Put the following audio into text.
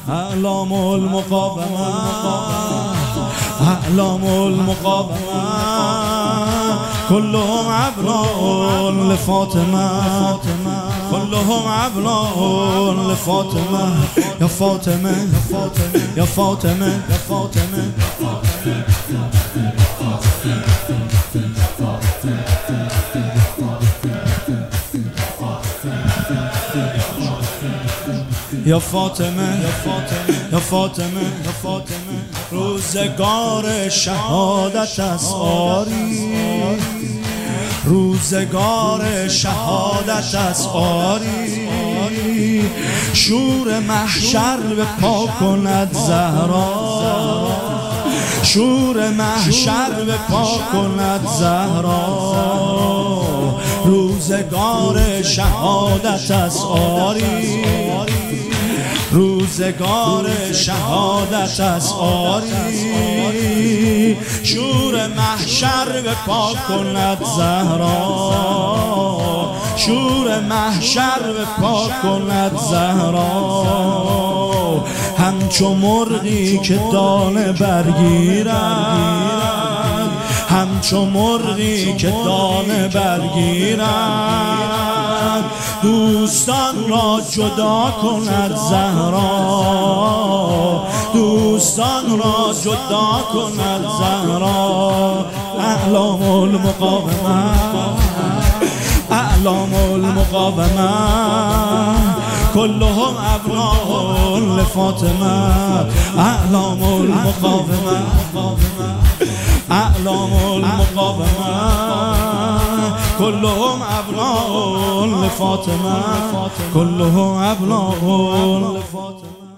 أعلام المقاومة أعلام المقاومة كلهم أبناء لفاطمة كلهم أبناء لفاطمة يا فاطمة يا فاطمة يا فاطمة یا فاطمه یا فاطمه یا فاطمه یا فاطمه روزگار شهادت است آری روزگار شهادت است آری شور محشر به پا کند زهرا شور محشر به پا کند زهرا روزگار شهادت است آری روزگار شهادت است آری شور محشر به پا کند زهرا شور محشر به پا کند زهرا همچو مرغی که دانه برگیرد همچو مرغی که دانه برگیرد دوستان را جدا کند زهرا دوستان را جدا کند زهرا اعلام المقاومه اعلام المقاومه كلهم أبناء لفاطمة أعلام المقاومة أعلام المقاومة كلهم أبناء لفاطمة كلهم أبناء لفاطمة